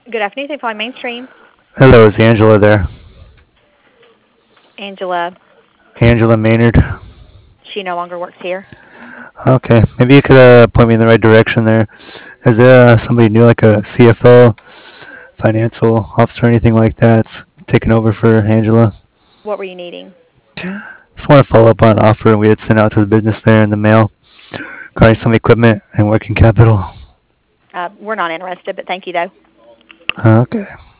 Good afternoon. Thank you for calling Mainstream. Hello, is Angela there? Angela, Angela Maynard. she no longer works here. Okay, maybe you could point me in the right direction there. Is there somebody new, like a CFO, financial officer, or anything like that, taking over for Angela? What were you needing? Just want to follow up on an offer we had sent out to the business there in the mail regarding some equipment and working capital. We're not interested, but thank you, though. Okay.